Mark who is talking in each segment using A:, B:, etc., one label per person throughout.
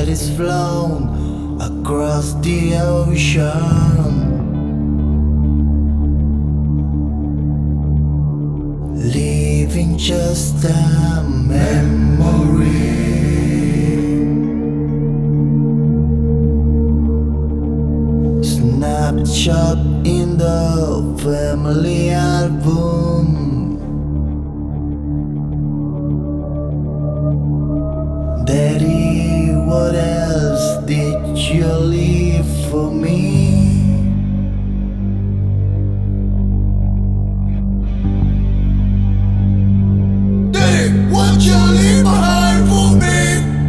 A: that is flown across the ocean, leaving just a memory. Snapshot in the family album. Daddy, what else did you leave for me? Daddy, what you leave behind for me?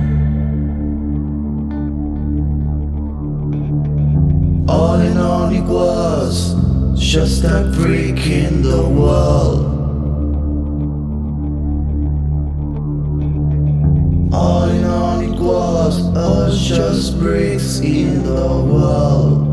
A: All in all, it was just a break in the wall. All in all, it was just bricks in the wall.